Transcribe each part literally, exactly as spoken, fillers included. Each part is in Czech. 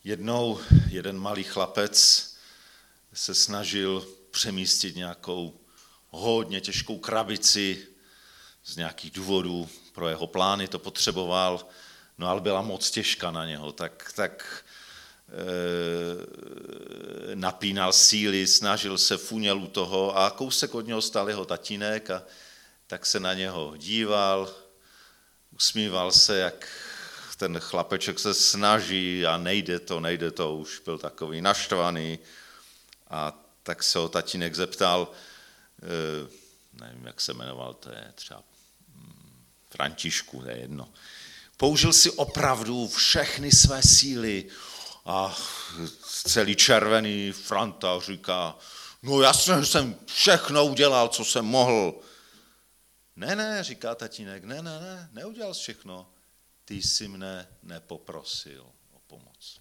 Jednou jeden malý chlapec se snažil přemístit nějakou hodně těžkou krabici z nějakých důvodů, pro jeho plány to potřeboval, no ale byla moc těžká na něho, tak, tak e, napínal síly, snažil se, funěl u toho a kousek od něho stál jeho tatínek a tak se na něho díval, usmíval se, jak ten chlapeček se snaží a nejde to, nejde to, už byl takový naštvaný. A tak se ho tatínek zeptal, nevím, jak se jmenoval, to je třeba Františku, to je jedno. Použil si opravdu všechny své síly a celý červený Franta říká, no jasně, jsem všechno udělal, co jsem mohl. Ne, ne, říká tatínek, ne, ne, ne, neudělal jsi všechno. Ty jsi mne nepoprosil o pomoc.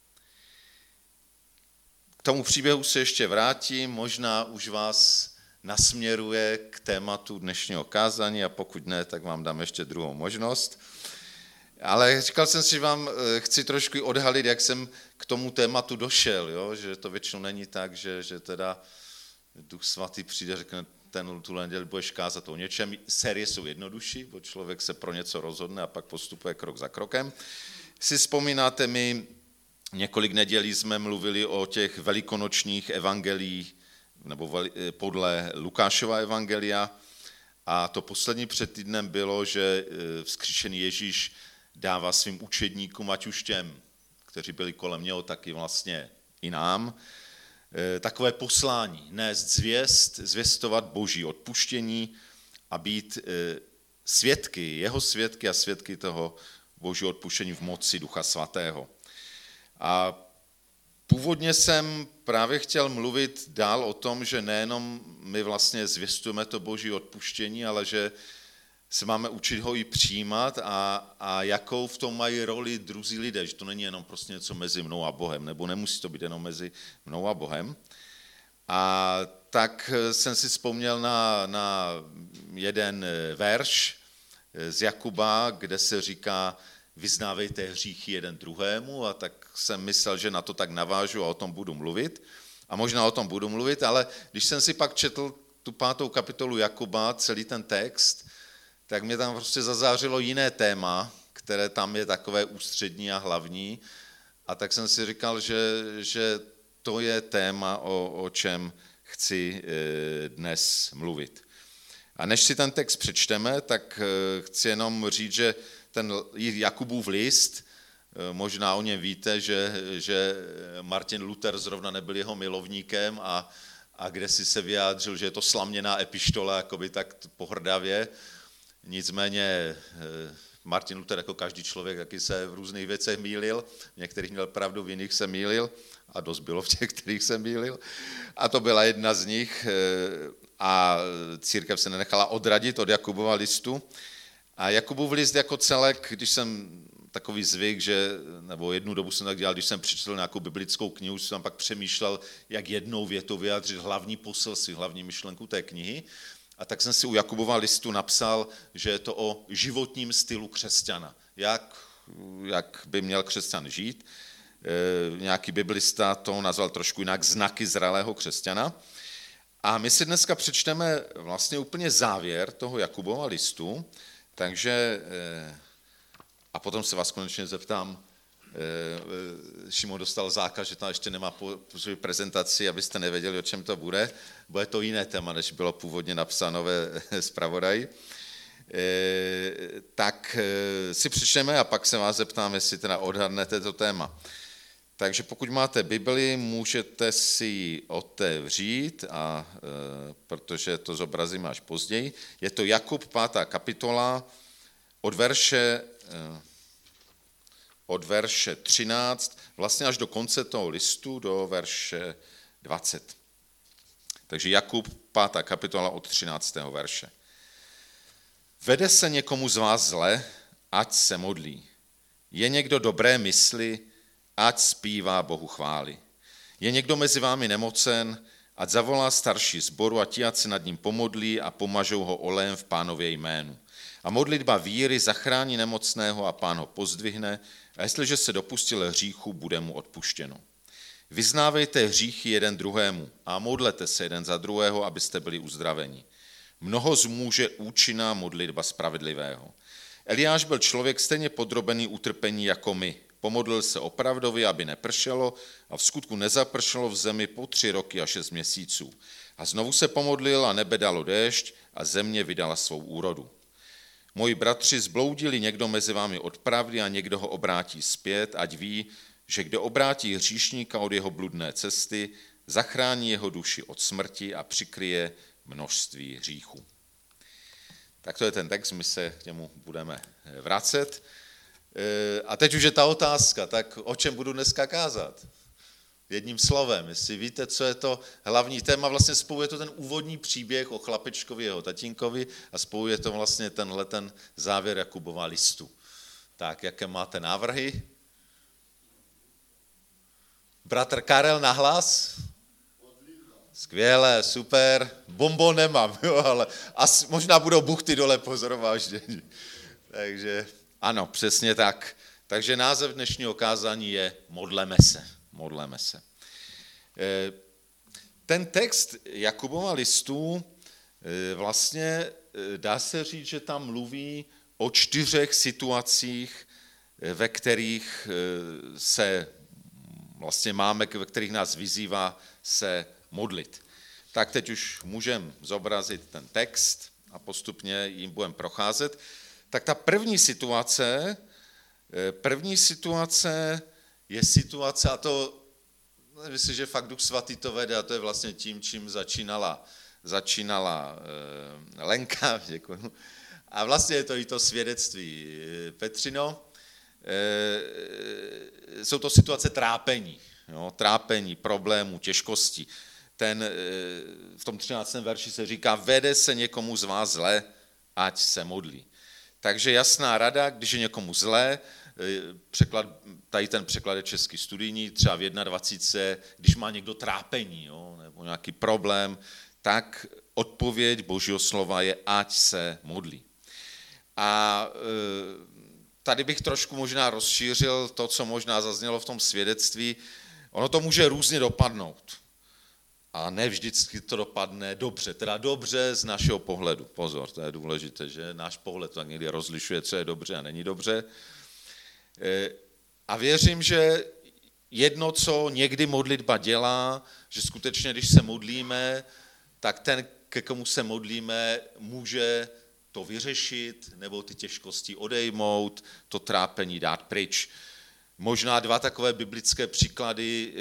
K tomu příběhu se ještě vrátím, možná už vás nasměruje k tématu dnešního kázání a pokud ne, tak vám dám ještě druhou možnost. Ale říkal jsem si, že vám chci trošku odhalit, jak jsem k tomu tématu došel, jo? Že to většinou není tak, že, že teda Duch Svatý přijde a řekne, ten tu neděli budeš kázat o něčem. Série jsou jednodušší, bo člověk se pro něco rozhodne a pak postupuje krok za krokem. Si vzpomínáte, my několik nedělí jsme mluvili o těch velikonočních evangeliích, nebo podle Lukášova evangelia. A to poslední před týdnem bylo, že vzkříšený Ježíš dává svým učedníkům, ať už těm, kteří byli kolem něho, tak i vlastně i nám, takové poslání, nést zvěst, zvěstovat Boží odpuštění a být svědky, jeho svědky a svědky toho Božího odpuštění v moci Ducha Svatého. A původně jsem právě chtěl mluvit dál o tom, že nejenom my vlastně zvěstujeme to Boží odpuštění, ale že se máme učit ho i přijímat a, a jakou v tom mají roli druzí lidé, že to není jenom prostě něco mezi mnou a Bohem, nebo nemusí to být jenom mezi mnou a Bohem. A tak jsem si vzpomněl na, na jeden verš z Jakuba, kde se říká, vyznávejte hříchy jeden druhému, a tak jsem myslel, že na to tak navážu a o tom budu mluvit. A možná o tom budu mluvit, ale když jsem si pak četl tu pátou kapitolu Jakuba, celý ten text, tak mě tam prostě zazářilo jiné téma, které tam je takové ústřední a hlavní. A tak jsem si říkal, že, že to je téma, o, o čem chci dnes mluvit. A než si ten text přečteme, tak chci jenom říct, že ten Jakubův list, možná o něm víte, že, že Martin Luther zrovna nebyl jeho milovníkem a, a kde si se vyjádřil, že je to slaměná epištola, jakoby tak pohrdavě. Nicméně Martin Luther jako každý člověk taky se v různých věcech mýlil, v některých měl pravdu, v jiných se mýlil a dost bylo v těch, kterých se mýlil. A to byla jedna z nich a církev se nenechala odradit od Jakubova listu. A Jakubův list jako celek, když jsem takový zvyk, že, nebo jednu dobu jsem tak dělal, když jsem přečetl nějakou biblickou knihu, jsem tam pak přemýšlel, jak jednou větou vyjádřit hlavní poselství, hlavní myšlenku té knihy. A tak jsem si u Jakubova listu napsal, že je to o životním stylu křesťana. Jak, jak by měl křesťan žít. E, nějaký biblista to nazval trošku jinak znaky zralého křesťana. A my si dneska přečteme vlastně úplně závěr toho Jakubova listu, takže, a potom se vás konečně zeptám, Šimon dostal zákaz, že tam ještě nemá prezentaci, abyste nevěděli, o čem to bude. Bude to jiné téma, než bylo původně napsáno ve zpravodaji. Tak si přečteme a pak se vás zeptám, jestli teda odhadnete to téma. Takže pokud máte Bibli, můžete si ji otevřít, a, protože to zobrazím až později. Je to Jakub, pátá kapitola, od verše... od verše třináct, vlastně až do konce toho listu, do verše dvacet. Takže Jakub, pátá kapitola od třináctého verše. Vede se někomu z vás zle, ať se modlí. Je někdo dobré mysli, ať zpívá Bohu chvály. Je někdo mezi vámi nemocen, ať zavolá starší sboru a ti, ať se nad ním pomodlí a pomažou ho olejem v Pánově jménu. A modlitba víry zachrání nemocného a Pán ho pozdvihne A jestliže se dopustil hříchu, bude mu odpuštěno. Vyznávejte hříchy jeden druhému a modlete se jeden za druhého, abyste byli uzdraveni. Mnoho zmůže účinná modlitba spravedlivého. Eliáš byl člověk stejně podrobený utrpení jako my. Pomodlil se opravdově, aby nepršelo, a v skutku nezapršelo v zemi po tři roky a šest měsíců. A znovu se pomodlil a nebe dalo déšť a země vydala svou úrodu. Moji bratři, zbloudili někdo mezi vámi od pravdy a někdo ho obrátí zpět, ať ví, že kdo obrátí hříšníka od jeho bludné cesty, zachrání jeho duši od smrti a přikryje množství hříchů. Tak to je ten text, my se k němu budeme vracet. A teď už je ta otázka, tak o čem budu dneska kázat? Jedním slovem, jestli víte, co je to hlavní téma, vlastně spojuje to ten úvodní příběh o chlapečkovi, jeho tatínkovi a spojuje to vlastně tenhle ten závěr Jakubova listu. Tak, jaké máte návrhy? Bratr Karel nahlas? Skvělé, super. Bonbon nemám, jo, ale asi, možná budou buchty dole pozorováždění. Takže ano, přesně tak. Takže název dnešního kázání je Modleme se. Modleme se. Ten text Jakubova listu vlastně dá se říct, že tam mluví o čtyřech situacích, ve kterých se vlastně máme, ve kterých nás vyzývá se modlit. Tak teď už můžeme zobrazit ten text a postupně jim budeme procházet. Tak ta první situace, první situace je situace, a to, myslím, že fakt Duch Svatý to vede, a to je vlastně tím, čím začínala, začínala eh, Lenka, děkuji. A vlastně je to i to svědectví Petřino. Eh, jsou to situace trápení, jo, trápení, problémů, těžkostí. Ten, eh, v tom třináctém verši se říká, vede se někomu z vás zle, ať se modlí. Takže jasná rada, když je někomu zlé, překlad, tady ten překlad je český studijní, třeba v dvacet jedna, když má někdo trápení, jo, nebo nějaký problém, tak odpověď Božího slova je, ať se modlí. A tady bych trošku možná rozšířil to, co možná zaznělo v tom svědectví. Ono to může různě dopadnout. A ne vždycky to dopadne dobře, teda dobře z našeho pohledu. Pozor, to je důležité, že náš pohled tak někdy rozlišuje, co je dobře a není dobře. A věřím, že jedno, co někdy modlitba dělá, že skutečně, když se modlíme, tak ten, ke komu se modlíme, může to vyřešit, nebo ty těžkosti odejmout, to trápení dát pryč. Možná dva takové biblické příklady,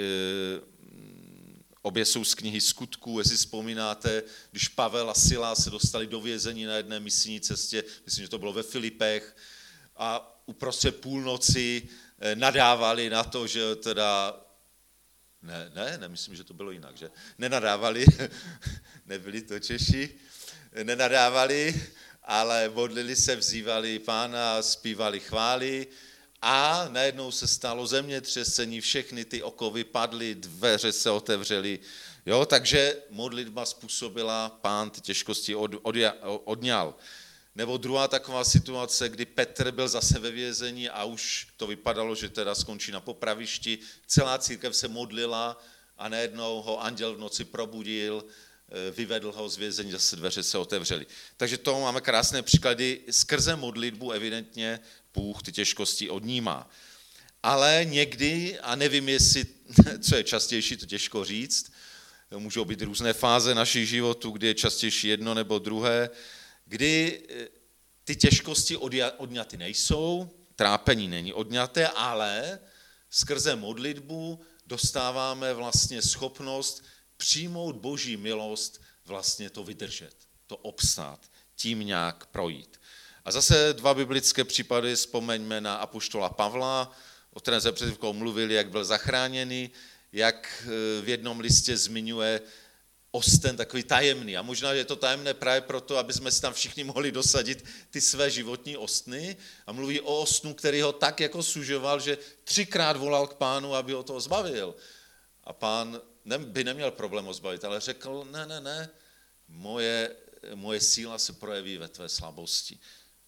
obě jsou z knihy Skutků, jestli vzpomínáte, když Pavel a Sila se dostali do vězení na jedné misijní cestě, myslím, že to bylo ve Filipech, a uprostřed půlnoci nadávali na to, že teda, ne, ne, nemyslím, že to bylo jinak, že nenadávali, nebyli to Češi, nenadávali, ale modlili se, vzývali Pána, zpívali chvály a najednou se stalo zemětřesení, všechny ty okovy padly, dveře se otevřely, jo, takže modlitba způsobila, Pán ty těžkosti od, od, odňal. Nebo druhá taková situace, kdy Petr byl zase ve vězení a už to vypadalo, že teda skončí na popravišti. Celá církev se modlila a najednou ho anděl v noci probudil, vyvedl ho z vězení, zase dveře se otevřely. Takže to máme krásné příklady. Skrze modlitbu evidentně Bůh ty těžkosti odnímá. Ale někdy, a nevím, jestli, co je častější, to těžko říct, můžou být různé fáze našich životů, kdy je častější jedno nebo druhé, kdy ty těžkosti odňaty nejsou, trápení není odňaté, ale skrze modlitbu dostáváme vlastně schopnost přijmout Boží milost, vlastně to vydržet, to obstát, tím nějak projít. A zase dva biblické případy, vzpomeňme na apoštola Pavla, o kterém jsme před chvílí mluvili, jak byl zachráněný, jak v jednom listě zmiňuje osten takový tajemný. A možná je to tajemné právě proto, aby jsme si tam všichni mohli dosadit ty své životní ostny. A mluví o ostnu, který ho tak jako sužoval, že třikrát volal k Pánu, aby ho toho zbavil. A Pán by neměl problém ho zbavit, ale řekl, ne, ne, ne, moje, moje síla se projeví ve tvé slabosti.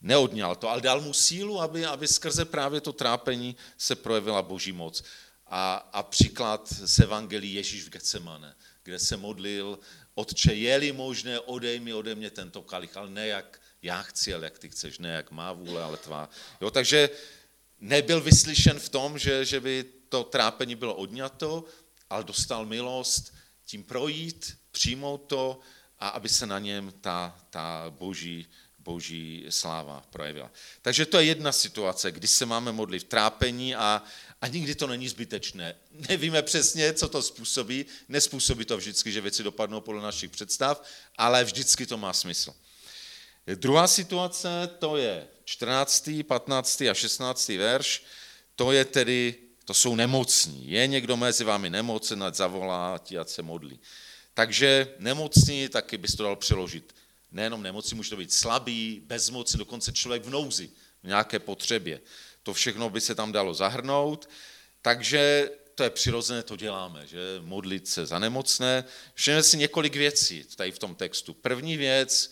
neodňal to, ale dal mu sílu, aby, aby skrze právě to trápení se projevila Boží moc. A, a příklad z Evangelii Ježíš v Getsemane, kde se modlil, Otče, je-li možné, odej mi ode mě tento kalich, ale ne jak já chci, ale jak ty chceš, ne jak má vůle, ale tvá. Jo, takže nebyl vyslyšen v tom, že, že by to trápení bylo odňato, ale dostal milost tím projít, přijmout to a aby se na něm ta, ta boží, boží sláva projevila. Takže to je jedna situace, kdy se máme modlit v trápení a, a nikdy to není zbytečné. Nevíme přesně, co to způsobí, nespůsobí to vždycky, že věci dopadnou podle našich představ, ale vždycky to má smysl. Druhá situace, to je čtrnáctý, patnáctý a šestnáctý verš, to je tedy, to jsou nemocní. Je někdo mezi vámi nemocen, ať zavolá, ať se modlí. Takže nemocní, taky bys to dal přeložit. Nejenom nemocní, může to být slabý, bezmocný, dokonce člověk v nouzi, v nějaké potřebě. To všechno by se tam dalo zahrnout, takže to je přirozené, to děláme, že modlit se za nemocné. Všimněme si několik věcí tady v tom textu. První věc,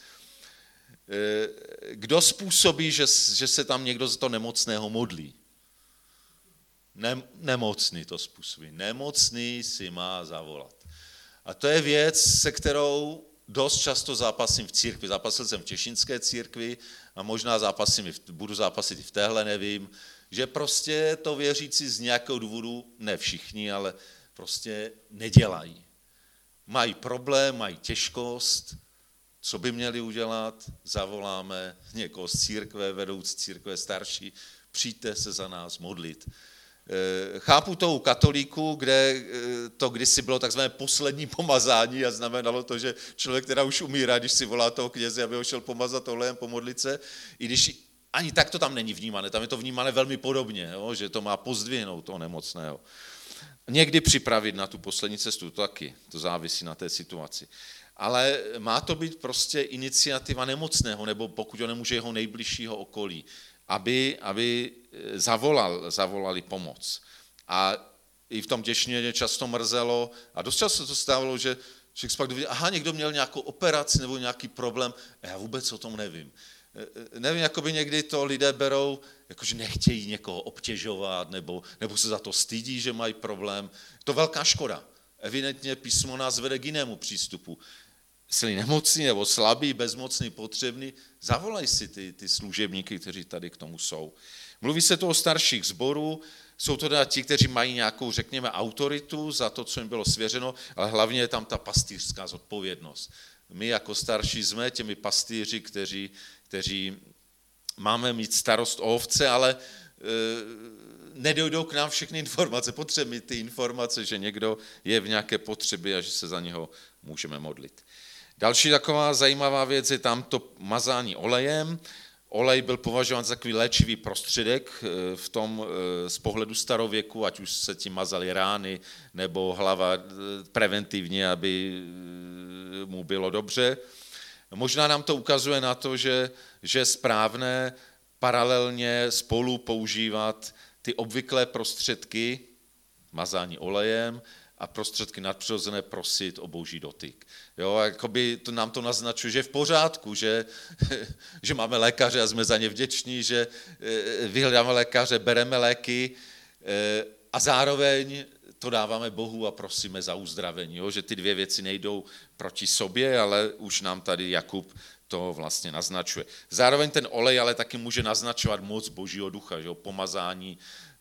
kdo způsobí, že, že se tam někdo z toho nemocného modlí? Nem, nemocný to způsobí. Nemocný si má zavolat. A to je věc, se kterou dost často zápasím v církvi. Zápasil jsem v Těšínské církvi a možná zápasím, budu zápasit i v téhle, nevím, že prostě to věřící z nějakého důvodu, ne všichni, ale prostě nedělají. Mají problém, mají těžkost, co by měli udělat? Zavoláme někoho z církve, vedoucí církve, starší, přijďte se za nás modlit. Chápu to u katolíků, kde to kdysi bylo takzvané poslední pomazání a znamenalo to, že člověk teda už umírá, když si volá toho kněze, aby ho šel pomazat olejem, pomodlit se, i když ani tak to tam není vnímané, tam je to vnímané velmi podobně, jo, že to má pozdvihnout toho nemocného. Někdy připravit na tu poslední cestu, to taky, to závisí na té situaci. Ale má to být prostě iniciativa nemocného, nebo pokud ho nemůže jeho nejbližšího okolí, aby, aby zavolal, zavolali pomoc. A i v tom Těšíně často mrzelo, a dost často to stávalo, že člověk pak dověděl, aha, někdo měl nějakou operaci nebo nějaký problém, a já vůbec o tom nevím. Nevím, jakoby někdy to lidé berou, jakože nechtějí někoho obtěžovat, nebo, nebo se za to stydí, že mají problém. To je velká škoda. Evidentně písmo nás vede k jinému přístupu. Jsi nemocný nebo slabý, bezmocný, potřebný, zavolaj si ty, ty služebníky, kteří tady k tomu jsou. Mluví se tu o starších sborů, jsou to teda ti, kteří mají nějakou, řekněme, autoritu za to, co jim bylo svěřeno, ale hlavně je tam ta pastýřská zodpovědnost. My jako starší jsme těmi pastýři, kteří, kteří máme mít starost o ovce, ale e, nedojdou k nám všechny informace. Potřebujeme ty informace, že někdo je v nějaké potřebě a že se za něho můžeme modlit. Další taková zajímavá věc je tam to mazání olejem. Olej byl považován za takový léčivý prostředek v tom z pohledu starověku, ať už se tím mazaly rány, nebo hlava preventivně, aby mu bylo dobře. Možná nám to ukazuje na to, že, že je správné paralelně spolu používat ty obvyklé prostředky, mazání olejem, a prostředky nadpřirozené prosit o boží dotyk. Jo, jakoby to nám to naznačuje, že je v pořádku, že, že máme lékaře a jsme za ně vděční, že vyhledáme lékaře, bereme léky a zároveň to dáváme Bohu a prosíme za uzdravení. Jo, že ty dvě věci nejdou proti sobě, ale už nám tady Jakub to vlastně naznačuje. Zároveň ten olej ale taky může naznačovat moc božího ducha, že jo, pomazání,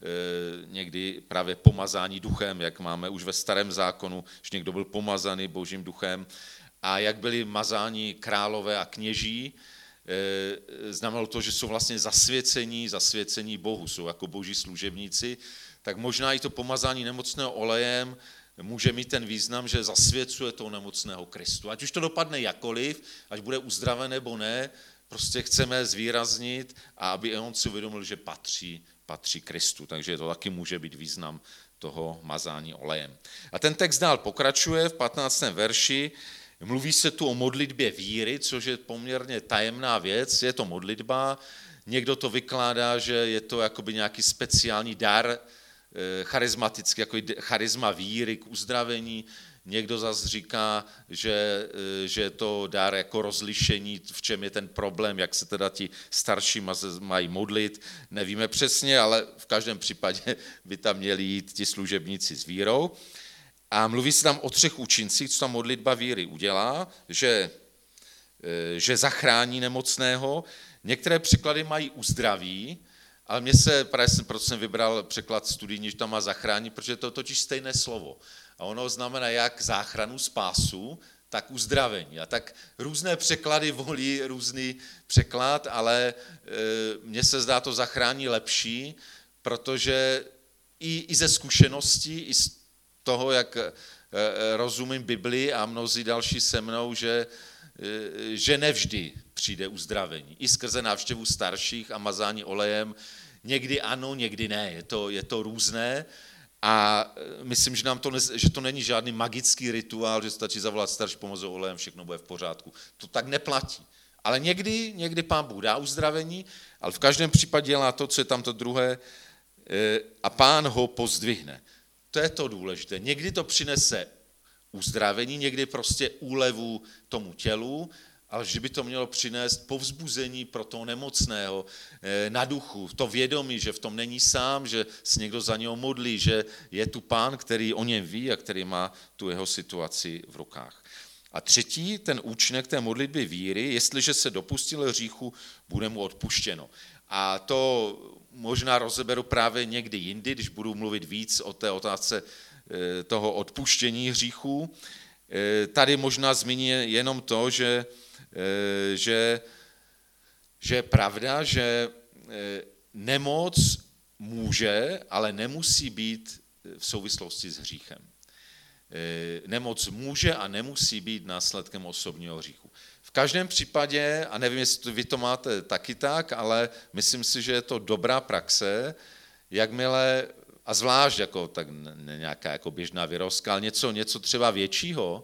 někdy právě pomazání duchem, jak máme už ve starém zákonu, že někdo byl pomazaný božím duchem a jak byli mazáni králové a kněží, znamenalo to, že jsou vlastně zasvěcení, zasvěcení Bohu, jsou jako boží služebníci, tak možná i to pomazání nemocného olejem může mít ten význam, že zasvěcuje toho nemocného Kristu. Ať už to dopadne jakoliv, ať bude uzdraven nebo ne, prostě chceme zvýraznit a aby on si uvědomil, že patří patří Kristu, takže to taky může být význam toho mazání olejem. A ten text dál pokračuje v patnáctém verši, mluví se tu o modlitbě víry, což je poměrně tajemná věc, je to modlitba, někdo to vykládá, že je to jakoby nějaký speciální dar charismatický, jako charisma víry k uzdravení. Někdo zase říká, že, že je to dár jako rozlišení, v čem je ten problém, jak se teda ti starší mají modlit. Nevíme přesně, ale v každém případě by tam měli jít ti služebníci s vírou. A mluví se tam o třech účincích, co ta modlitba víry udělá, že, že zachrání nemocného. Některé překlady mají uzdraví, ale mně se, právě jsem, proto jsem vybral překlad studijní, že tam má zachrání, protože to je totiž stejné slovo. A ono znamená jak záchranu, spásu, tak uzdravení. A tak různé překlady volí různý překlad, ale mně se zdá to zachrání lepší, protože i, i ze zkušeností, i z toho, jak rozumím Biblii a mnozí další se mnou, že, že nevždy přijde uzdravení. I skrze návštěvu starších a mazání olejem. Někdy ano, někdy ne. Je to, je to různé. A myslím, že, nám to ne, že to není žádný magický rituál, že stačí zavolat starší pomozou olejem, všechno bude v pořádku. To tak neplatí. Ale někdy, někdy Pán Bůh dá uzdravení, ale v každém případě dělá to, co je tam to druhé, a Pán ho pozdvihne. To je to důležité. Někdy to přinese uzdravení, někdy prostě úlevu tomu tělu, ale že by to mělo přinést povzbuzení pro toho nemocného na duchu, to vědomí, že v tom není sám, že se někdo za něho modlí, že je tu Pán, který o něm ví a který má tu jeho situaci v rukách. A třetí, ten účinek té modlitby víry, jestliže se dopustil hříchu, bude mu odpuštěno. A to možná rozeberu právě někdy jindy, když budu mluvit víc o té otázce toho odpuštění hříchů. Tady možná zmíní jenom to, že, že, že je pravda, že nemoc může, ale nemusí být v souvislosti s hříchem. Nemoc může a nemusí být následkem osobního hříchu. V každém případě, a nevím, jestli vy to máte taky tak, ale myslím si, že je to dobrá praxe, jakmile, a zvlášť jako tak ne nějaká jako běžná virovská, ale něco, něco třeba většího,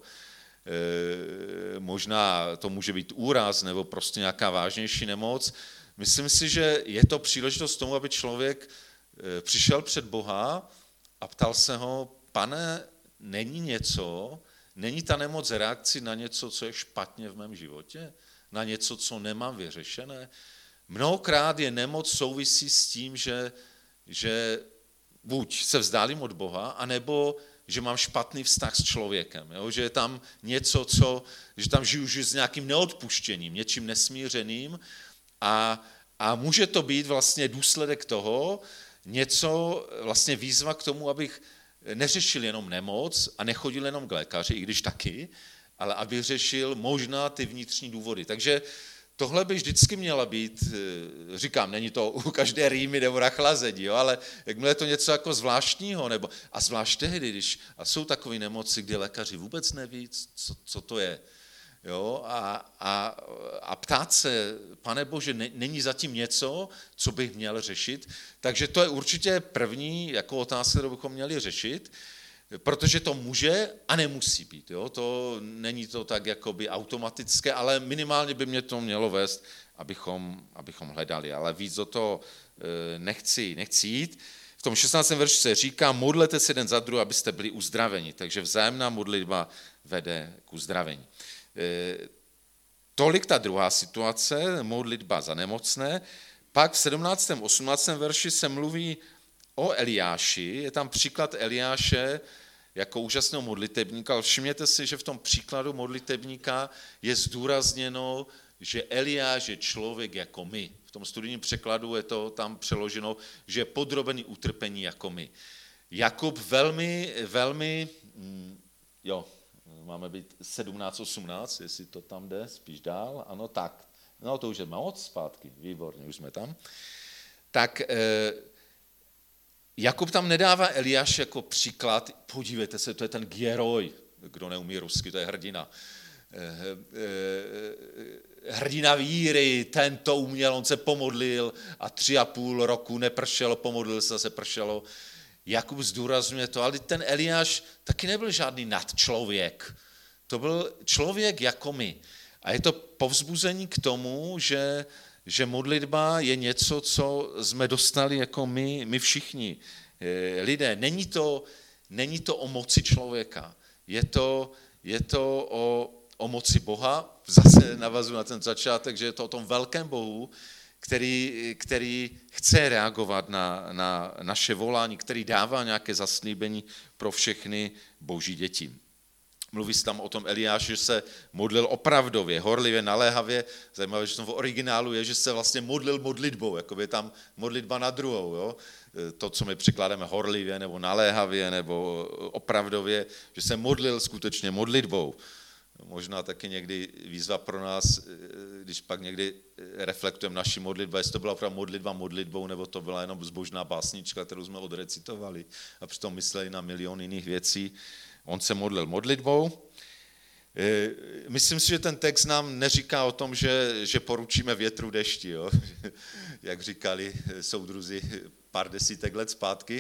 e, možná to může být úraz nebo prostě nějaká vážnější nemoc, myslím si, že je to příležitost tomu, aby člověk přišel před Boha a ptal se ho, Pane, není něco, není ta nemoc reakcí na něco, co je špatně v mém životě? Na něco, co nemám vyřešené? Mnohokrát je nemoc souvisí s tím, že, že buď se vzdálím od Boha, anebo že mám špatný vztah s člověkem, jo? Že je tam něco, co, že tam žiju, žiju s nějakým neodpuštěním, něčím nesmířeným a, a může to být vlastně důsledek toho, něco, vlastně výzva k tomu, abych neřešil jenom nemoc a nechodil jenom k lékaři, i když taky, ale aby řešil možná ty vnitřní důvody. Takže tohle by vždycky měla být, říkám, není to u každé rýmy nebo nachlazení, jo, ale jakmile je to něco jako zvláštního, nebo, a zvlášť tehdy, když a jsou takové nemoci, kdy lékaři vůbec neví, co, co to je. Jo, a, a, a ptát se, Pane Bože, ne, není zatím něco, co bych měl řešit, takže to je určitě první jako otázka, kterou bychom měli řešit, protože to může a nemusí být. Jo? To není to tak jakoby automatické, ale minimálně by mě to mělo vést, abychom, abychom hledali, ale víc do toho nechci, nechci jít. V tom šestnáctém verši se říká, modlete se jeden za druhý, abyste byli uzdraveni, takže vzájemná modlitba vede k uzdravení. Tolik ta druhá situace, modlitba za nemocné. Pak v sedmnáctém osmnáctém verši se mluví o Eliáši, je tam příklad Eliáše jako úžasného modlitebníka, ale všimněte si, že v tom příkladu modlitebníka je zdůrazněno, že Eliáš je člověk jako my. V tom studijním překladu je to tam přeloženo, že je podrobený utrpení jako my. Jakub velmi, velmi, jo, máme být sedmnáct osmnáct, jestli to tam jde, spíš dál, ano, tak. No to už je moc zpátky, výborně, už jsme tam. Tak eh, Jakub tam nedává Eliáš jako příklad, podívejte se, to je ten Geroj, kdo neumí rusky, to je hrdina. Eh, eh, hrdina víry, ten to uměl, on se pomodlil a tři a půl roku nepršelo, pomodlil se, zase pršelo. Jakub zdůrazňuje to, ale ten Eliáš taky nebyl žádný nadčlověk. To byl člověk jako my. A je to povzbuzení k tomu, že, že modlitba je něco, co jsme dostali jako my, my všichni. lidé, není to, není to o moci člověka, je to, je to o, o moci Boha, zase navazuji na ten začátek, že je to o tom velkém Bohu, který, který chce reagovat na, na naše volání, který dává nějaké zaslíbení pro všechny boží děti. Mluví se tam o tom Eliáš, že se modlil opravdově, horlivě, naléhavě. Zajímavé, že v originálu je, že se vlastně modlil modlitbou, jako je tam modlitba na druhou. Jo? To, co my překládáme horlivě, nebo naléhavě, nebo opravdově, že se modlil skutečně modlitbou. Možná taky někdy výzva pro nás, když pak někdy reflektujeme naši modlitbu, jestli to byla opravdu modlitba modlitbou, nebo to byla jenom zbožná básnička, kterou jsme odrecitovali a přitom mysleli na milion jiných věcí. On se modlil modlitbou. Myslím si, že ten text nám neříká o tom, že, že poručíme větru dešti, jo? Jak říkali soudruzi pár desítek let zpátky.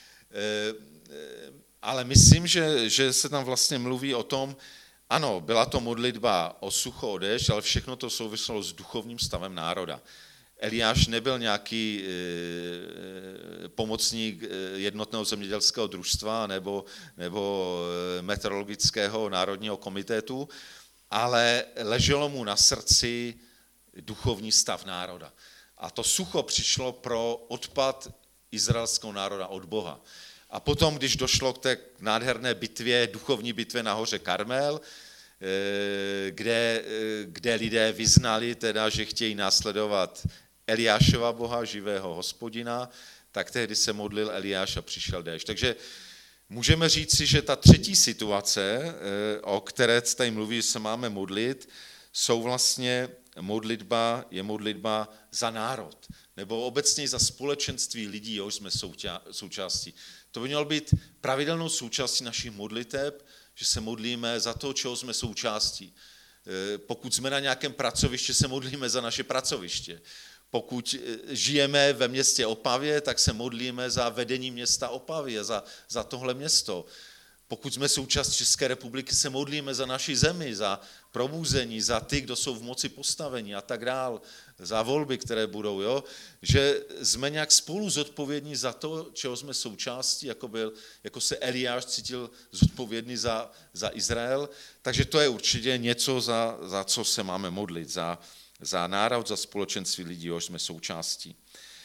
Ale myslím, že, že se tam vlastně mluví o tom, ano, byla to modlitba o sucho, o déšť, ale všechno to souviselo s duchovním stavem národa. Eliáš nebyl nějaký e, pomocník jednotného zemědělského družstva nebo, nebo meteorologického národního komitetu, ale leželo mu na srdci duchovní stav národa. A to sucho přišlo pro odpad izraelského národa od Boha. A potom, když došlo k té nádherné bitvě, duchovní bitvě na hoře Karmel, kde, kde lidé vyznali teda, že chtějí následovat Eliášova Boha, živého Hospodina, tak tehdy se modlil Eliáš a přišel déšť. Takže můžeme říci, že ta třetí situace, o které tady mluví, že se máme modlit, jsou vlastně modlitba, je modlitba za národ, nebo obecně za společenství lidí, jehož jsme součástí. To by mělo být pravidelnou součástí našich modliteb, že se modlíme za to, čeho jsme součástí. Pokud jsme na nějakém pracovišti, se modlíme za naše pracoviště. Pokud žijeme ve městě Opavě, tak se modlíme za vedení města Opavy, za, za tohle město. Pokud jsme součást České republiky, se modlíme za naši zemi, za probuzení, za ty, kdo jsou v moci postavení a tak dál, za volby, které budou, jo? Že jsme nějak spolu zodpovědní za to, čeho jsme součástí, jako, byl, jako se Eliáš cítil zodpovědný za, za Izrael, takže to je určitě něco, za, za co se máme modlit, za, za národ, za společenství lidí, jehož jsme součástí.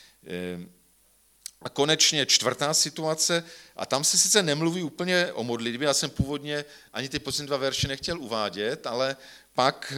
A konečně čtvrtá situace, a tam se sice nemluví úplně o modlitbě, já jsem původně ani ty poslední dva verše nechtěl uvádět, ale pak,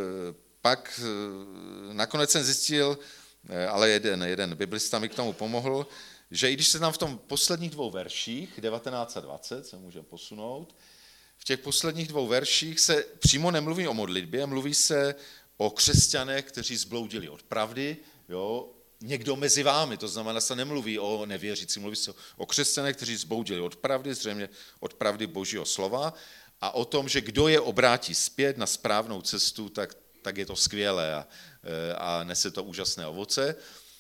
pak nakonec jsem zjistil, ale jeden, jeden biblista mi k tomu pomohl, že i když se tam v tom posledních dvou verších, devatenáct a dvacet, se můžeme posunout, v těch posledních dvou verších se přímo nemluví o modlitbě, mluví se o křesťanech, kteří zbloudili od pravdy, jo, někdo mezi vámi, to znamená, se nemluví o nevěřících, mluví se o křesťanech, kteří zbloudili od pravdy, zřejmě od pravdy Božího slova, a o tom, že kdo je obrátí zpět na správnou cestu, tak, tak je to skvělé a, a nese to úžasné ovoce.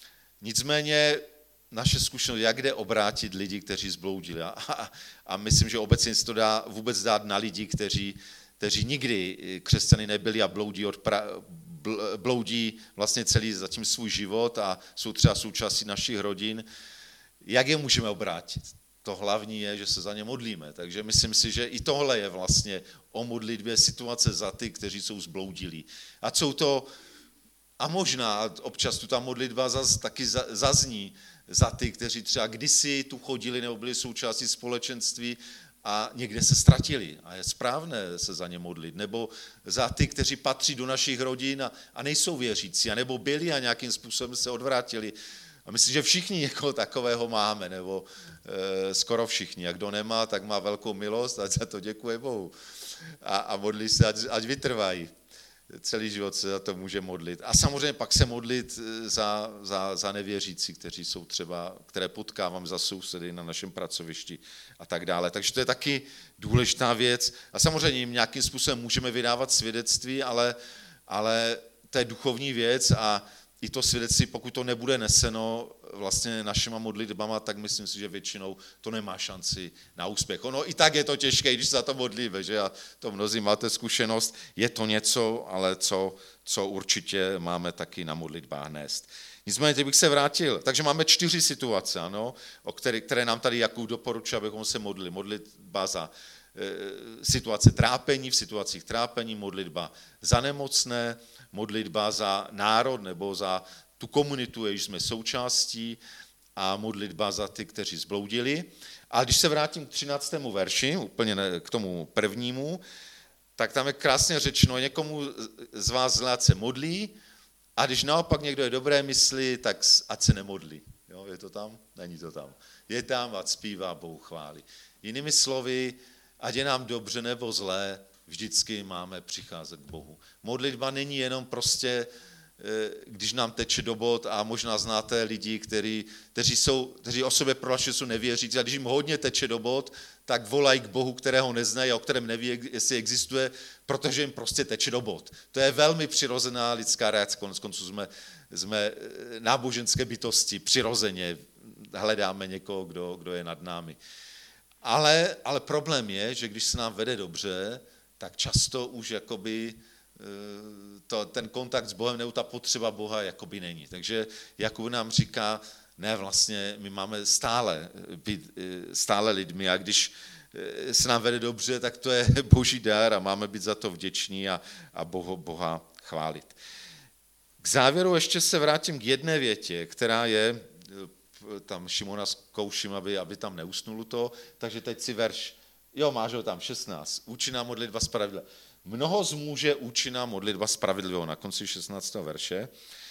Nicméně naše zkušenost, jak jde obrátit lidi, kteří zbloudili. A, a, a myslím, že obecně se to dá vůbec dát na lidi, kteří, kteří nikdy křesťany nebyli a bloudí od pra, bloudí vlastně celý zatím svůj život a jsou třeba součástí našich rodin. Jak je můžeme obrátit? To hlavní je, že se za ně modlíme. Takže myslím si, že i tohle je vlastně o modlitbě situace za ty, kteří jsou zbloudilí. A jsou to, a možná občas tu ta modlitba zaz, taky zazní za ty, kteří třeba kdysi tu chodili nebo byli součástí společenství a někde se ztratili a je správné se za ně modlit, nebo za ty, kteří patří do našich rodin a, a nejsou věřící, a nebo byli a nějakým způsobem se odvrátili. A myslím, že všichni někoho takového máme, nebo e, skoro všichni. A kdo nemá, tak má velkou milost, ať za to děkuje Bohu. A, a modlí se, ať, ať vytrvají. Celý život se za to může modlit. A samozřejmě pak se modlit za, za, za nevěřící, kteří jsou třeba, které potkávám za sousedy na našem pracovišti a tak dále. Takže to je taky důležitá věc. A samozřejmě jim nějakým způsobem můžeme vydávat svědectví, ale, ale to je duchovní věc a i to svědectví, pokud to nebude neseno vlastně našima modlitbama, tak myslím si, že většinou to nemá šanci na úspěch. Ono i tak je to těžké, když se za to modlíme, že a to mnozí máte zkušenost, je to něco, ale co, co určitě máme taky na modlitbách nést. Nicméně, teď bych se vrátil. Takže máme čtyři situace, ano, o které, které nám tady Jakub doporučuje, abychom se modlili. Modlitba za e, situace trápení, v situacích trápení, modlitba za nemocné, modlitba za národ nebo za tu komunitu, jejíž jsme součástí, a modlitba za ty, kteří zbloudili. A když se vrátím k třináctému verši, úplně ne, k tomu prvnímu, tak tam je krásně řečeno, někomu z vás zlé se modlí, a když naopak někdo je dobré mysli, tak ať se nemodlí. Jo, je to tam? Není to tam. Je tam, ať zpívá, Bohu chválí. Jinými slovy, ať je nám dobře nebo zlé, vždycky máme přicházet k Bohu. Modlitba není jenom prostě, když nám teče do bod, a možná znáte lidi, kteří, kteří, jsou, kteří o sobě prohlašují, že jsou nevěřící, a když jim hodně teče do bod, tak volají k Bohu, kterého neznají a o kterém neví, jestli existuje, protože jim prostě teče do bod. To je velmi přirozená lidská reakce, konec konců jsme, jsme náboženské bytosti, přirozeně hledáme někoho, kdo, kdo je nad námi. Ale, ale problém je, že když se nám vede dobře, tak často už jakoby to, ten kontakt s Bohem nebo ta potřeba Boha jakoby není. Takže Jakub nám říká, ne, vlastně my máme stále být stále lidmi, a když se nám vede dobře, tak to je boží dar a máme být za to vděční a, a Boha, Boha chválit. K závěru ještě se vrátím k jedné větě, která je, tam Šimona zkouším, aby, aby tam neusnul to, takže teď si verš, jo, máš ho tam, šestnáct, účinná modlitba spravedlivá. Mnoho zmůže účinná modlitba spravedlivého, na konci šestnáctého verše.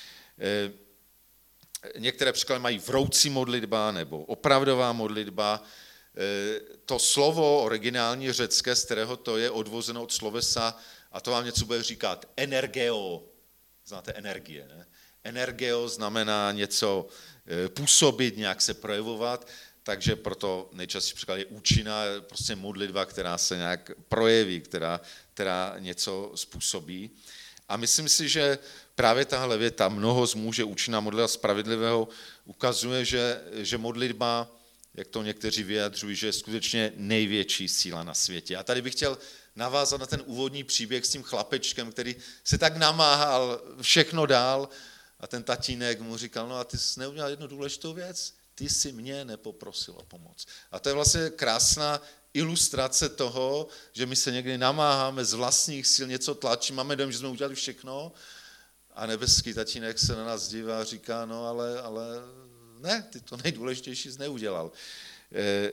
Některé překlady mají vroucí modlitba nebo opravdová modlitba. To slovo originální řecké, z kterého to je odvozeno od slovesa, a to vám něco bude říkat, energeo. Znáte energie, ne? Energeo znamená něco působit, nějak se projevovat, takže proto nejčastěji překlad je účinná, prostě modlitba, která se nějak projeví, která, která něco způsobí. A myslím si, že právě tahle věta, mnoho zmůže účinná modlitba spravedlivého, ukazuje, že, že modlitba, jak to někteří vyjadřují, že je skutečně největší síla na světě. A tady bych chtěl navázat na ten úvodní příběh s tím chlapečkem, který se tak namáhal, všechno dál, a ten tatínek mu říkal, no a ty jsi neudělal jednu důležitou věc, ty jsi mě nepoprosil o pomoc. A to je vlastně krásná ilustrace toho, že my se někdy namáháme z vlastních sil, něco tlačíme, máme dojem, že jsme udělali všechno, a nebeský tatínek se na nás dívá a říká, no ale, ale ne, ty to nejdůležitější jsi neudělal. E,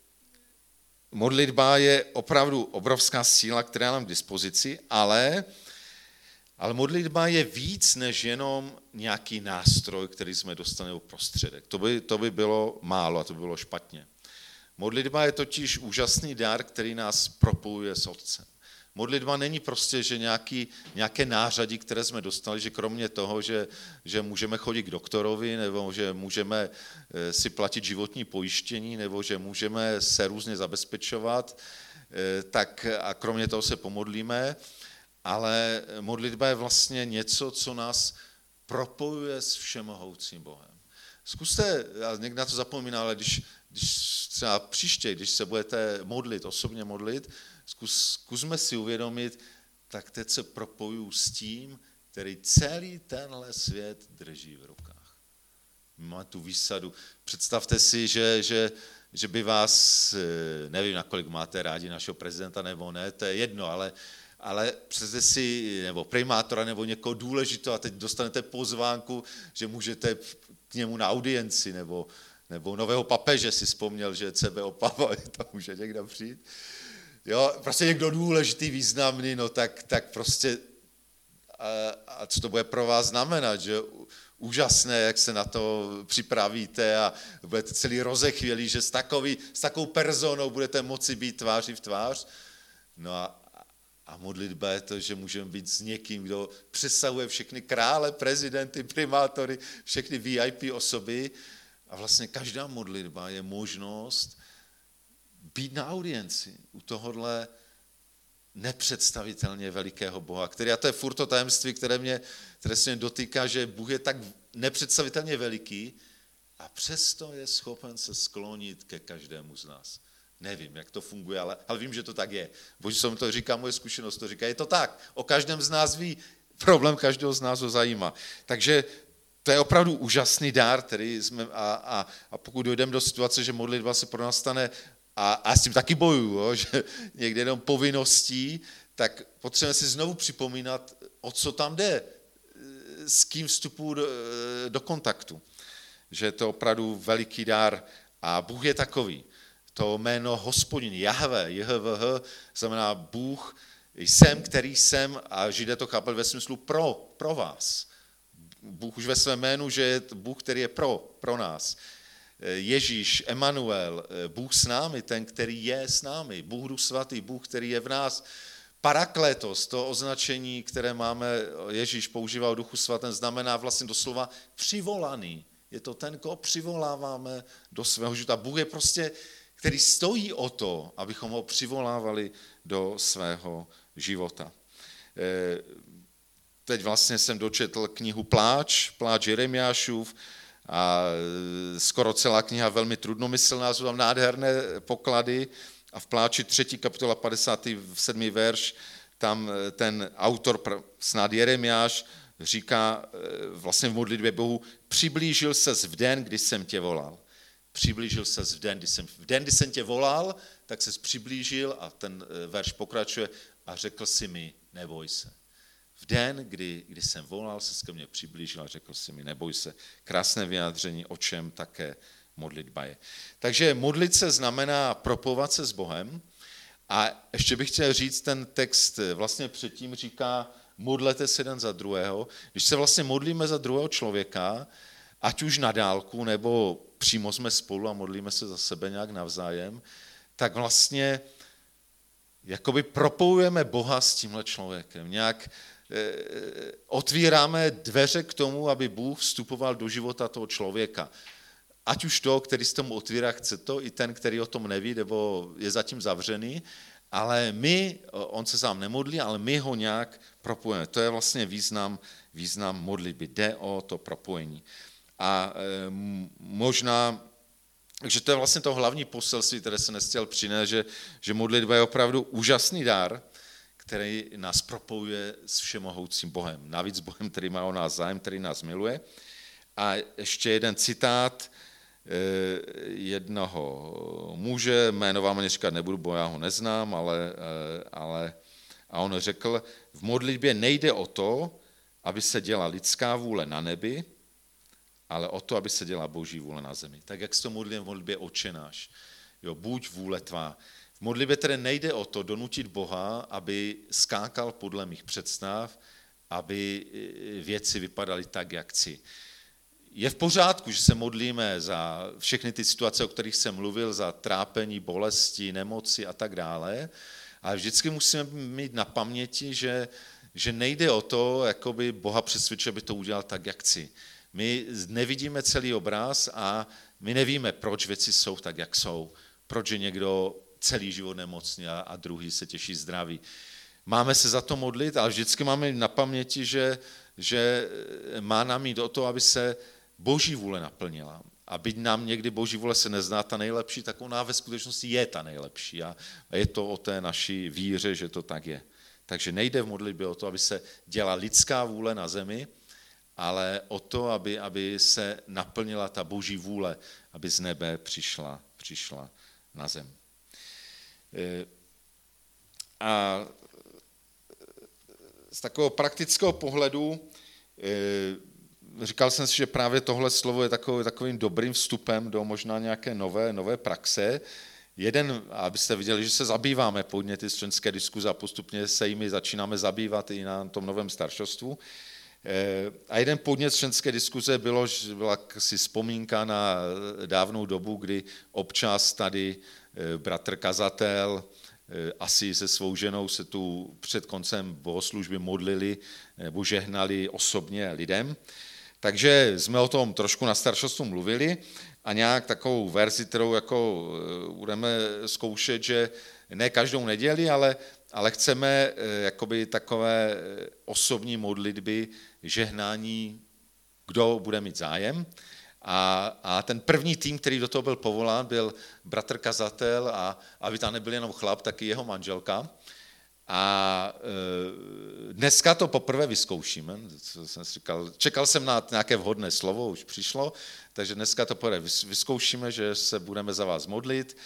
modlitba je opravdu obrovská síla, která je nám k dispozici, ale, ale modlitba je víc než jenom nějaký nástroj, který jsme dostali jako prostředek. To by, to by bylo málo a to by bylo špatně. Modlitba je totiž úžasný dar, který nás propojuje s Otcem. Modlitba není prostě, že nějaký, nějaké nářadí, které jsme dostali, že kromě toho, že, že můžeme chodit k doktorovi, nebo že můžeme si platit životní pojištění, nebo že můžeme se různě zabezpečovat, tak a kromě toho se pomodlíme, ale modlitba je vlastně něco, co nás propojuje s všemohoucím Bohem. Zkuste, já někdy na to zapomínám, ale když, když třeba příště, když se budete modlit, osobně modlit, zkus, zkusme si uvědomit, tak teď se propojuju s tím, který celý tenhle svět drží v rukách. Má tu výsadu. Představte si, že, že, že by vás, nevím, nakolik máte rádi našeho prezidenta nebo ne, to je jedno, ale ale představte si, nebo primátora, nebo někoho důležitého, a teď dostanete pozvánku, že můžete k němu na audienci, nebo, nebo nového papeže si vzpomněl, že C B Opava, tam může někdo přijít. Jo, prostě někdo důležitý, významný, no tak, tak prostě, a, a co to bude pro vás znamenat, že úžasné, jak se na to připravíte a budete celý rozechvělí, že s, takový, s takovou personou budete moci být tváří v tvář. No a A modlitba je to, že můžeme být s někým, kdo přesahuje všechny krále, prezidenty, primátory, všechny V I P osoby. A vlastně každá modlitba je možnost být na audienci u tohohle nepředstavitelně velikého Boha, který, a to je furt to tajemství, které, mě, které se mě dotýká, že Bůh je tak nepředstavitelně veliký a přesto je schopen se sklonit ke každému z nás. Nevím, jak to funguje, ale, ale vím, že to tak je. Bože, co mi to říká, moje zkušenost to říká, je to tak. O každém z nás ví, problém každého z nás ho zajímá. Takže to je opravdu úžasný dar, který jsme, a, a, a pokud dojdeme do situace, že modlitba se pro nás stane, a, a s tím taky bojuju, jo, že někde jenom povinností, tak potřebujeme si znovu připomínat, o co tam jde, s kým vstupuji do, do kontaktu. Že je to opravdu veliký dar a Bůh je takový. To jméno Hospodin, Jahve, J H V H, znamená Bůh, jsem, který jsem, a Židé to chápali ve smyslu pro, pro vás. Bůh už ve svém jménu, že je Bůh, který je pro, pro nás. Ježíš, Emanuel, Bůh s námi, ten, který je s námi. Bůh Duch svatý, Bůh, který je v nás. Parakletos, to označení, které máme, Ježíš používá o Duchu svatém, znamená vlastně doslova přivolaný. Je to ten, koho přivoláváme do svého života. Bůh je prostě, který stojí o to, abychom ho přivolávali do svého života. Teď vlastně jsem dočetl knihu Pláč, Pláč Jeremiášův, a skoro celá kniha velmi trudnomyslná, jsou tam nádherné poklady a v Pláči třetí kapitola padesátý sedmý verš, tam ten autor, snad Jeremiáš, říká vlastně v modlitbě Bohu, přiblížil ses v den, kdy jsem tě volal. Přiblížil ses v den, kdy jsem, v den, kdy jsem tě volal, tak ses přiblížil a ten verš pokračuje a řekl si mi, neboj se. V den, kdy, kdy jsem volal, se ke mně přiblížil a řekl si mi, neboj se. Krásné vyjádření, o čem také modlitba je. Takže modlit se znamená propovat se s Bohem. A ještě bych chtěl říct, ten text vlastně předtím říká, modlete se jeden za druhého. Když se vlastně modlíme za druhého člověka, ať už na dálku, nebo přímo jsme spolu a modlíme se za sebe nějak navzájem, tak vlastně jakoby propojujeme Boha s tímhle člověkem. Nějak otvíráme dveře k tomu, aby Bůh vstupoval do života toho člověka. Ať už to, který se tomu otvírá, chce to, i ten, který o tom neví, nebo je zatím zavřený, ale my, on se sám nemodlí, ale my ho nějak propojíme. To je vlastně význam, význam modlitby. Jde o to propojení. A e, možná, takže to je vlastně to hlavní poselství, které se nechtěl přinést, že, že modlitba je opravdu úžasný dar, který nás propojuje s všemohoucím Bohem. Navíc Bohem, který má o nás zájem, který nás miluje. A ještě jeden citát jednoho muže, jméno vám ani říkat nebudu, bo já ho neznám, ale, ale a on řekl, v modlitbě nejde o to, aby se děla lidská vůle na nebi, ale o to, aby se děla Boží vůle na zemi. Tak jak se to modlíme v modlitbě Otče náš. Jo, buď vůle tvá. V modlitbě tedy nejde o to donutit Boha, aby skákal podle mých představ, aby věci vypadaly tak, jak chci. Je v pořádku, že se modlíme za všechny ty situace, o kterých jsem mluvil, za trápení, bolesti, nemoci a tak dále, ale vždycky musíme mít na paměti, že, že nejde o to, jakoby Boha přesvědčit, aby to udělal tak, jak chci. My nevidíme celý obraz a my nevíme, proč věci jsou tak, jak jsou, proč je někdo celý život nemocný a, a druhý se těší zdraví. Máme se za to modlit, ale vždycky máme na paměti, že, že má nám jít o to, aby se Boží vůle naplnila. A byť nám někdy Boží vůle se nezná ta nejlepší, tak ona ve skutečnosti je ta nejlepší. A je to o té naší víře, že to tak je. Takže nejde v modlitbě o to, aby se dělala lidská vůle na zemi, ale o to, aby, aby se naplnila ta Boží vůle, aby z nebe přišla, přišla na zem. A z takového praktického pohledu říkal jsem si, že právě tohle slovo je takový, takovým dobrým vstupem do možná nějaké nové, nové praxe. Jeden, abyste viděli, že se zabýváme podněty z členské diskuze a postupně se jimi začínáme zabývat i na tom novém staršostvu. A jeden podnět z členské diskuze bylo, že byla si vzpomínka na dávnou dobu, kdy občas tady bratr kazatel asi se svou ženou se tu před koncem bohoslužby modlili nebo žehnali osobně lidem. Takže jsme o tom trošku na staršostvu mluvili a nějak takovou verzi, kterou jako budeme zkoušet, že ne každou neděli, ale, ale chceme jakoby takové osobní modlitby, žehnání, kdo bude mít zájem. A, a ten první tým, který do toho byl povolán, byl bratr kazatel a aby tam nebyl jenom chlap, taky jeho manželka. A dneska to poprvé vyzkoušíme, co jsem si říkal, čekal jsem na nějaké vhodné slovo, už přišlo, takže dneska to poprvé vyzkoušíme, že se budeme za vás modlit.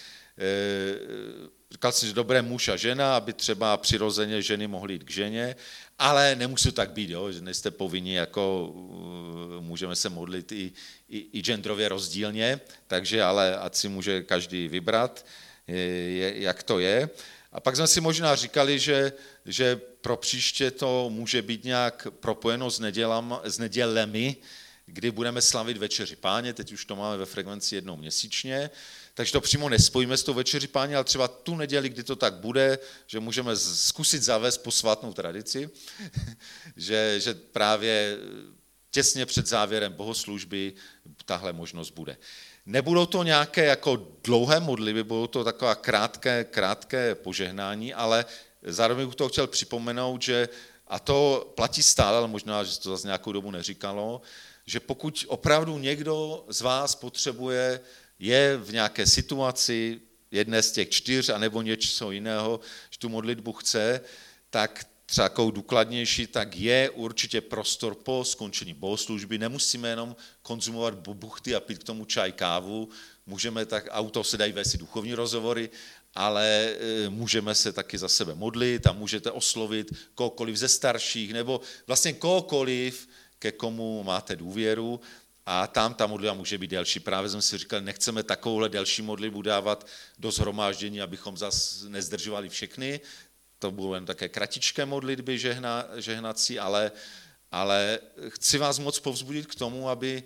Říkal jsem, že dobré muž a žena, aby třeba přirozeně ženy mohly jít k ženě, ale nemusí to tak být, jo, že nejste povinni, jako můžeme se modlit i, i, i genderově rozdílně, takže ale ať si může každý vybrat, je, jak to je. A pak jsme si možná říkali, že, že pro příště to může být nějak propojeno s, nedělami, s nedělemi, kdy budeme slavit Večeři Páně, teď už to máme ve frekvenci jednou měsíčně, takže to přímo nespojíme s tou Večeři Páně, ale třeba tu neděli, kdy to tak bude, že můžeme zkusit zavést posvátnou tradici, že, že právě těsně před závěrem bohoslužby tahle možnost bude. Nebudou to nějaké jako dlouhé modlitby, budou to takové krátké, krátké požehnání, ale zároveň bych to chtěl připomenout, že, a to platí stále, ale možná, že to zase nějakou dobu neříkalo, že pokud opravdu někdo z vás potřebuje, je v nějaké situaci, jedné z těch čtyř, anebo něco jiného, že tu modlitbu chce, tak třeba takovou důkladnější, tak je určitě prostor po skončení bohoslužby. Nemusíme jenom konzumovat buchty a pít k tomu čaj, kávu, můžeme tak, auto se dají vést i duchovní rozhovory, ale můžeme se taky za sebe modlit a můžete oslovit kohokoliv ze starších, nebo vlastně kohokoliv, ke komu máte důvěru, a tam ta modlitba může být delší. Právě jsme si říkali, nechceme takovouhle delší modlitbu dávat do shromáždění, abychom zase nezdržovali všechny. To budou jen také kratičké modlitby žehna, žehnací, ale, ale chci vás moc povzbudit k tomu, aby...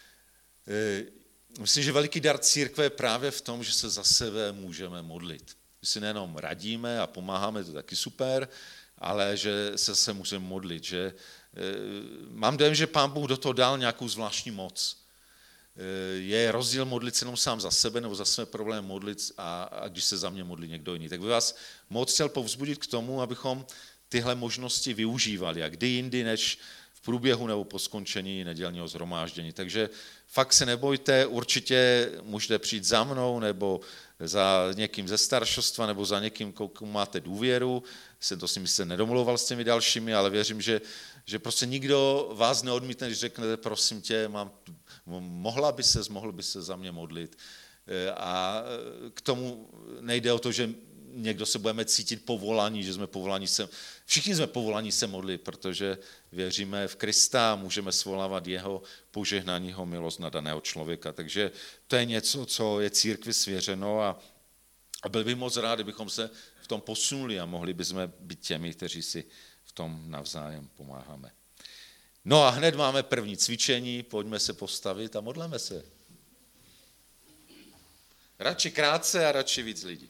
Myslím, že veliký dar církve je právě v tom, že se za sebe můžeme modlit. My si nejenom radíme a pomáháme, to je taky super, ale že se se můžeme modlit, že mám dojem, že Pán Bůh do toho dal nějakou zvláštní moc. Je rozdíl modlit se jenom sám za sebe nebo za své problémy modlit a, a když se za mě modlí někdo jiný. Tak bych vás moc chtěl povzbudit k tomu, abychom tyhle možnosti využívali a kdy jindy než v průběhu nebo po skončení nedělního shromáždění. Takže fakt se nebojte, určitě můžete přijít za mnou nebo za někým ze staršostva nebo za někým, komu máte důvěru. Jsem to s nimi se nedomluval s těmi dalšími, ale věřím, že, že prostě nikdo vás neodmítne, když řeknete, prosím tě, mám, mohla by se, mohl by se za mě modlit. A k tomu nejde o to, že někdo se budeme cítit povolaní, že jsme povolaní se, všichni jsme povolaní se modlit, protože věříme v Krista a můžeme svolávat jeho požehnání, jeho milost na daného člověka. Takže to je něco, co je církvi svěřeno a, a byl bych moc rád, kdybychom se v tom posunuli a mohli bychom být těmi, kteří si v tom navzájem pomáháme. No a hned máme první cvičení, pojďme se postavit a modleme se. Radši krátce a radši víc lidí.